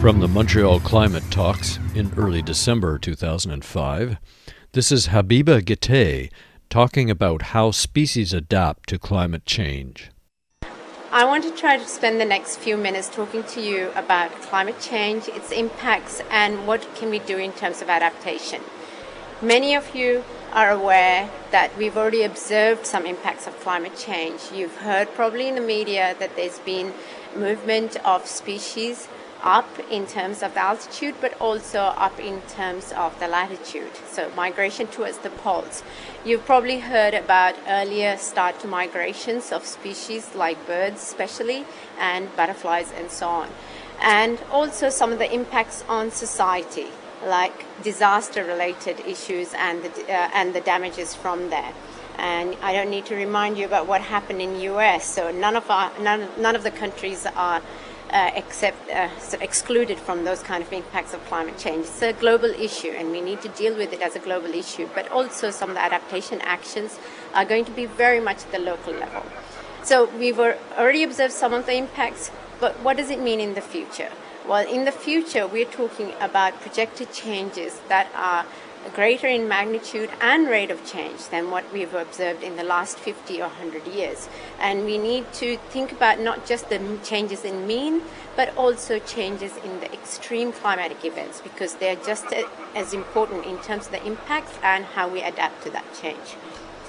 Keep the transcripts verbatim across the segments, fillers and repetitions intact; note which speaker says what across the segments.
Speaker 1: From the Montreal Climate Talks in early December two thousand five, this is Habiba Guettet talking about how species adapt to climate change.
Speaker 2: I want to try to spend the next few minutes talking to you about climate change, its impacts, and what can we do in terms of adaptation. Many of you are aware that we've already observed some impacts of climate change. You've heard probably in the media that there's been movement of species up in terms of the altitude, but also up in terms of the latitude, so migration towards the poles. You've probably heard about earlier start to migrations of species like birds especially, and butterflies and so on. And also some of the impacts on society, like disaster-related issues and the, uh, and the damages from there. And I don't need to remind you about what happened in the U S, so none of, our, none, none of the countries are Uh, except uh, so excluded from those kind of impacts of climate change. It's a global issue and we need to deal with it as a global issue, but also some of the adaptation actions are going to be very much at the local level. So we've already observed some of the impacts, but what does it mean in the future? Well, in the future we're talking about projected changes that are greater in magnitude and rate of change than what we've observed in the last fifty or one hundred years. And we need to think about not just the changes in mean, but also changes in the extreme climatic events, because they're just as important in terms of the impacts and how we adapt to that change.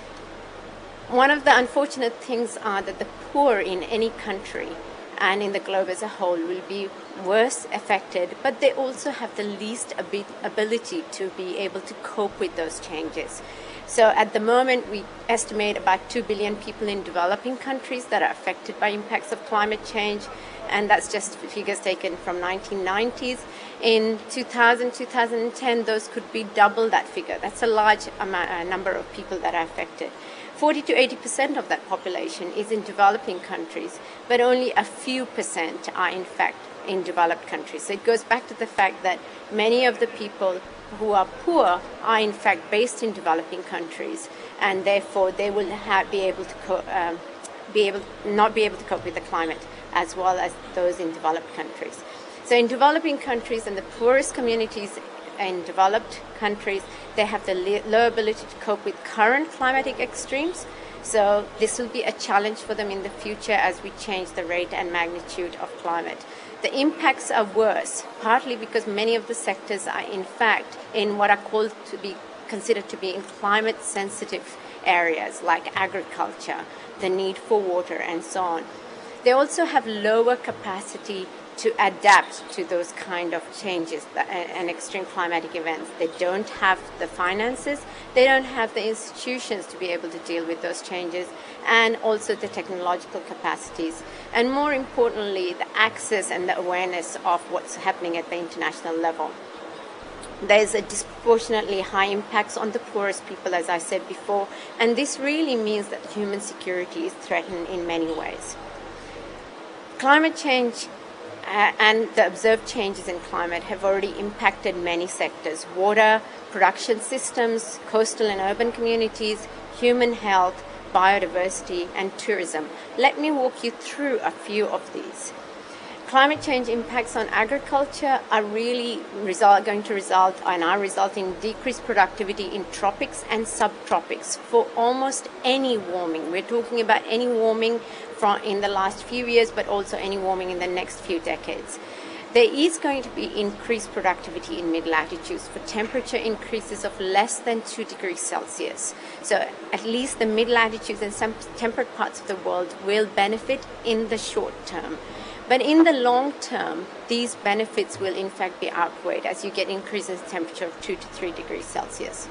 Speaker 2: One of the unfortunate things are that the poor in any country and in the globe as a whole will be worse affected, but they also have the least ability to be able to cope with those changes. So at the moment we estimate about two billion people in developing countries that are affected by impacts of climate change, and that's just figures taken from nineteen nineties. In two thousand, two thousand ten, those could be double that figure. That's a large amount, a number of people that are affected. forty to eighty percent of that population is in developing countries, but only a few percent are in fact in developed countries. So it goes back to the fact that many of the people who are poor are in fact based in developing countries, and therefore they will have, be able to co- um, be able not be able to cope with the climate as well as those in developed countries. So in developing countries and the poorest communities in developed countries, they have the low ability to cope with current climatic extremes. So this will be a challenge for them in the future as we change the rate and magnitude of climate. The impacts are worse, partly because many of the sectors are in fact in what are called to be considered to be in climate sensitive areas like agriculture, the need for water and so on. They also have lower capacity to adapt to those kind of changes and extreme climatic events. They don't have the finances, they don't have the institutions to be able to deal with those changes, and also the technological capacities. And more importantly, the access and the awareness of what's happening at the international level. There's a disproportionately high impacts on the poorest people, as I said before, and this really means that human security is threatened in many ways. Climate change Uh, and the observed changes in climate have already impacted many sectors: water, production systems, coastal and urban communities, human health, biodiversity, and tourism. Let me walk you through a few of these. Climate change impacts on agriculture are really result, going to result and are resulting in decreased productivity in tropics and subtropics for almost any warming. We're talking about any warming from in the last few years, but also any warming in the next few decades. There is going to be increased productivity in mid-latitudes for temperature increases of less than two degrees Celsius. So at least the mid-latitudes and some temperate parts of the world will benefit in the short term. But in the long term, these benefits will in fact be outweighed as you get increases in temperature of two to three degrees Celsius.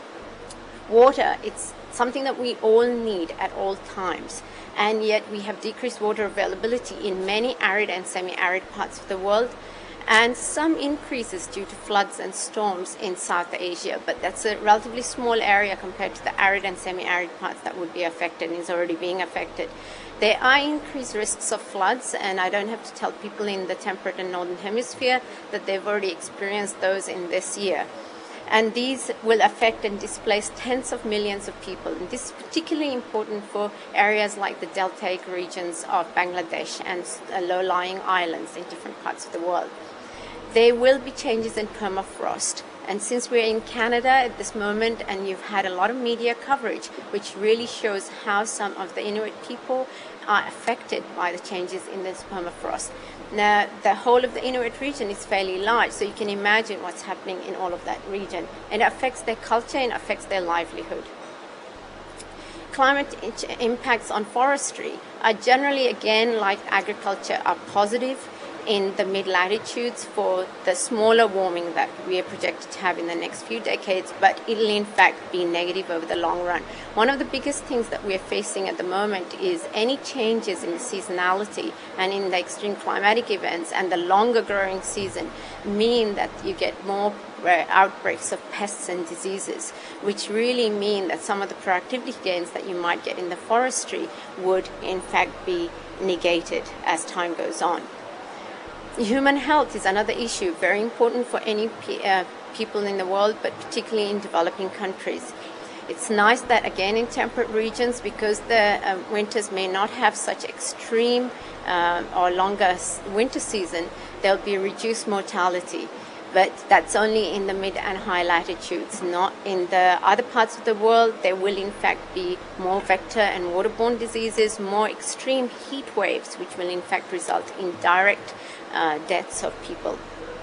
Speaker 2: Water, it's something that we all need at all times, and yet we have decreased water availability in many arid and semi-arid parts of the world, and some increases due to floods and storms in South Asia, but that's a relatively small area compared to the arid and semi-arid parts that would be affected and is already being affected. There are increased risks of floods, and I don't have to tell people in the temperate and northern hemisphere that they've already experienced those in this year. And these will affect and displace tens of millions of people. And this is particularly important for areas like the deltaic regions of Bangladesh and low-lying islands in different parts of the world. There will be changes in permafrost. And since we're in Canada at this moment, and you've had a lot of media coverage, which really shows how some of the Inuit people are affected by the changes in this permafrost. Now, the whole of the Inuit region is fairly large, so you can imagine what's happening in all of that region. And it affects their culture and affects their livelihood. Climate impacts on forestry are generally, again, like agriculture, are positive in the mid-latitudes for the smaller warming that we are projected to have in the next few decades, but it'll in fact be negative over the long run. One of the biggest things that we're facing at the moment is any changes in the seasonality and in the extreme climatic events, and the longer growing season mean that you get more outbreaks of pests and diseases, which really mean that some of the productivity gains that you might get in the forestry would in fact be negated as time goes on. Human health is another issue, very important for any pe- uh, people in the world, but particularly in developing countries. It's nice that, again, in temperate regions, because the uh, winters may not have such extreme uh, or longer winter season, there'll be reduced mortality. But that's only in the mid and high latitudes, not in the other parts of the world. There will in fact be more vector and waterborne diseases, more extreme heat waves, which will in fact result in direct uh, deaths of people.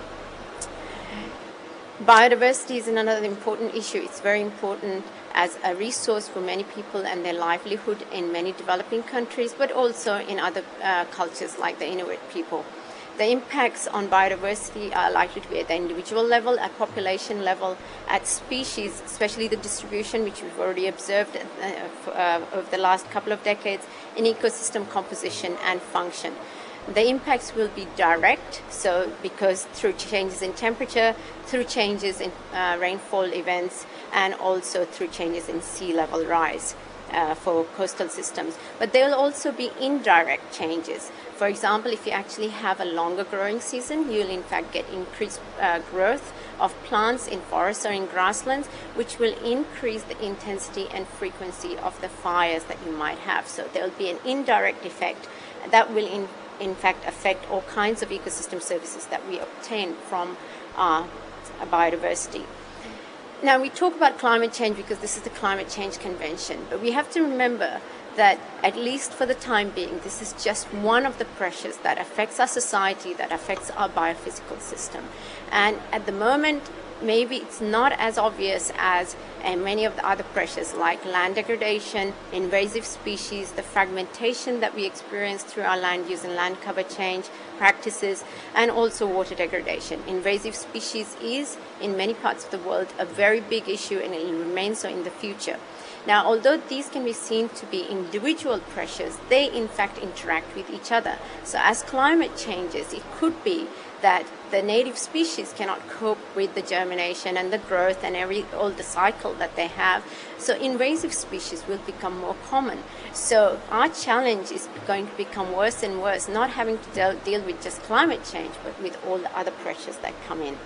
Speaker 2: Biodiversity is another important issue. It's very important as a resource for many people and their livelihood in many developing countries, but also in other uh, cultures like the Inuit people. The impacts on biodiversity are likely to be at the individual level, at population level, at species, especially the distribution, which we've already observed uh, for, uh, over the last couple of decades, in ecosystem composition and function. The impacts will be direct, so because through changes in temperature, through changes in uh, rainfall events, and also through changes in sea level rise. Uh, for coastal systems, but there will also be indirect changes. For example, if you actually have a longer growing season, you'll in fact get increased uh, growth of plants in forests or in grasslands, which will increase the intensity and frequency of the fires that you might have. So there will be an indirect effect that will in, in fact affect all kinds of ecosystem services that we obtain from uh, biodiversity. Now, we talk about climate change because this is the Climate Change Convention, but we have to remember that, at least for the time being, this is just one of the pressures that affects our society, that affects our biophysical system. And at the moment, maybe it's not as obvious as uh, many of the other pressures like land degradation, invasive species, the fragmentation that we experience through our land use and land cover change practices, and also water degradation. Invasive species is, in many parts of the world, a very big issue, and it will remain so in the future. Now, although these can be seen to be individual pressures, they in fact interact with each other. So as climate changes, it could be that the native species cannot cope with the germination and the growth and every all the cycle that they have. So invasive species will become more common. So our challenge is going to become worse and worse, not having to deal, deal with just climate change, but with all the other pressures that come in.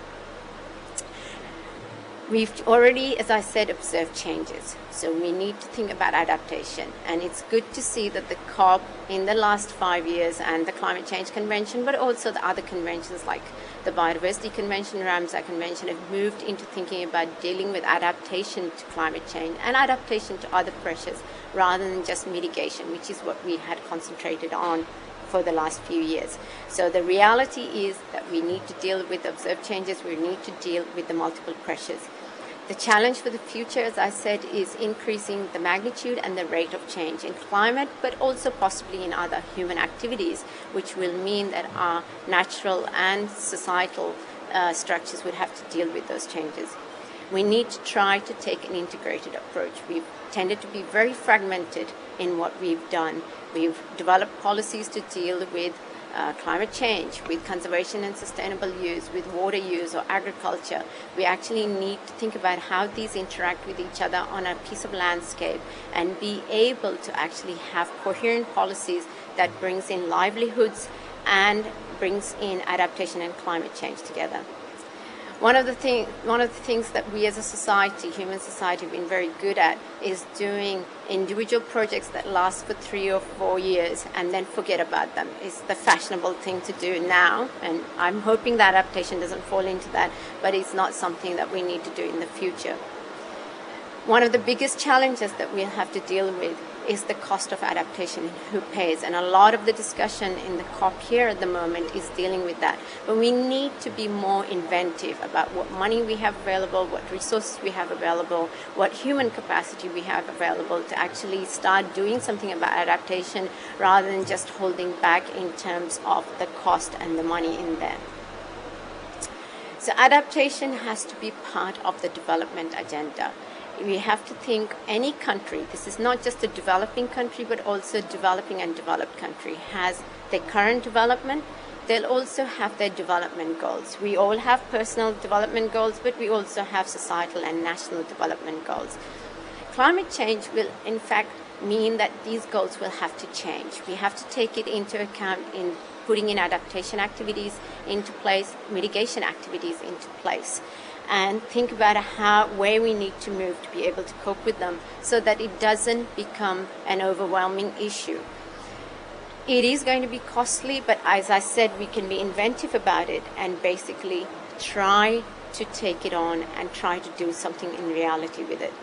Speaker 2: We've already, as I said, observed changes. So we need to think about adaptation. And it's good to see that the COP in the last five years and the Climate Change Convention, but also the other conventions like the Biodiversity Convention, Ramsar Convention, have moved into thinking about dealing with adaptation to climate change and adaptation to other pressures rather than just mitigation, which is what we had concentrated on for the last few years. So the reality is that we need to deal with observed changes, we need to deal with the multiple pressures. The challenge for the future, as I said, is increasing the magnitude and the rate of change in climate, but also possibly in other human activities, which will mean that our natural and societal uh, structures would have to deal with those changes. We need to try to take an integrated approach. We've tended to be very fragmented in what we've done. We've developed policies to deal with uh, climate change, with conservation and sustainable use, with water use or agriculture. We actually need to think about how these interact with each other on a piece of landscape and be able to actually have coherent policies that brings in livelihoods and brings in adaptation and climate change together. One of the thing, one of the things that we as a society, human society, have been very good at is doing individual projects that last for three or four years and then forget about them. It's the fashionable thing to do now, and I'm hoping that adaptation doesn't fall into that, but it's not something that we need to do in the future. One of the biggest challenges that we'll have to deal with is the cost of adaptation and who pays. And a lot of the discussion in the COP here at the moment is dealing with that. But we need to be more inventive about what money we have available, what resources we have available, what human capacity we have available to actually start doing something about adaptation rather than just holding back in terms of the cost and the money in there. So adaptation has to be part of the development agenda. We have to think any country, this is not just a developing country, but also developing and developed country, has their current development. They'll also have their development goals. We all have personal development goals, but we also have societal and national development goals. Climate change will, in fact, mean that these goals will have to change. We have to take it into account in putting in adaptation activities into place, mitigation activities into place, and think about how, where we need to move to be able to cope with them so that it doesn't become an overwhelming issue. It is going to be costly, but as I said, we can be inventive about it and basically try to take it on and try to do something in reality with it.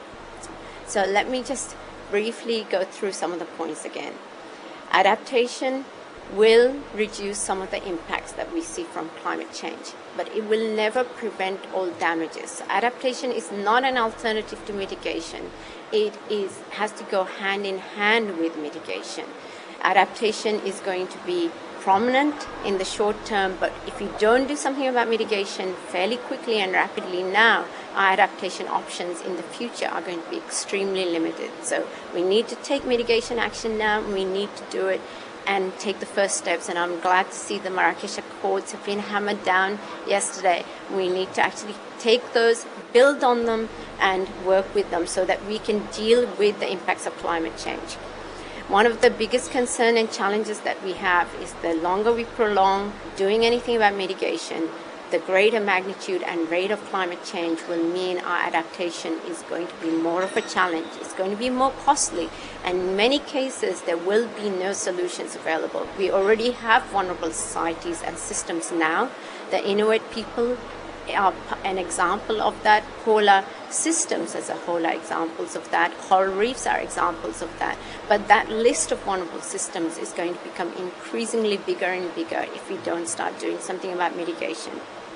Speaker 2: So let me just briefly go through some of the points again. Adaptation will reduce some of the impacts that we see from climate change, but it will never prevent all damages. Adaptation is not an alternative to mitigation. It is, has to go hand in hand with mitigation. Adaptation is going to be prominent in the short term, but if you don't do something about mitigation fairly quickly and rapidly now, our adaptation options in the future are going to be extremely limited. So we need to take mitigation action now, we need to do it and take the first steps, and I'm glad to see the Marrakesh Accords have been hammered down yesterday. We need to actually take those, build on them, and work with them so that we can deal with the impacts of climate change. One of the biggest concerns and challenges that we have is the longer we prolong doing anything about mitigation, the greater magnitude and rate of climate change will mean our adaptation is going to be more of a challenge. It's going to be more costly, and in many cases there will be no solutions available. We already have vulnerable societies and systems now. The Inuit people are an example of that. Polar systems as a whole are examples of that. Coral reefs are examples of that. But that list of vulnerable systems is going to become increasingly bigger and bigger if we don't start doing something about mitigation.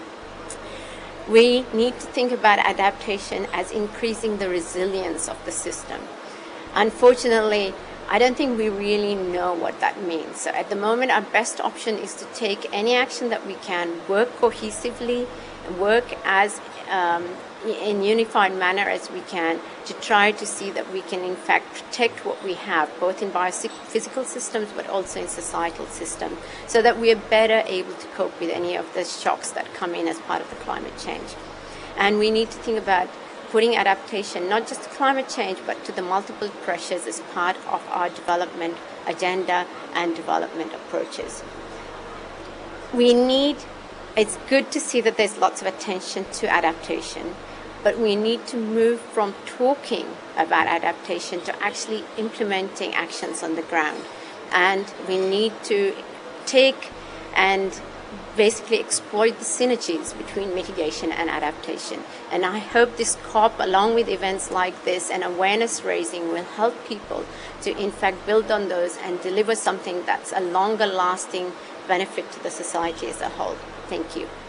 Speaker 2: We need to think about adaptation as increasing the resilience of the system. Unfortunately, I don't think we really know what that means. So at the moment, our best option is to take any action that we can, work cohesively, work as um, in unified manner as we can to try to see that we can in fact protect what we have, both in biophysical systems but also in societal systems, so that we are better able to cope with any of the shocks that come in as part of the climate change. And we need to think about putting adaptation not just to climate change but to the multiple pressures as part of our development agenda and development approaches. We need It's good to see that there's lots of attention to adaptation, but we need to move from talking about adaptation to actually implementing actions on the ground. And we need to take and basically exploit the synergies between mitigation and adaptation. And I hope this COP, along with events like this and awareness raising, will help people to in fact build on those and deliver something that's a longer lasting benefit to the society as a whole. Thank you.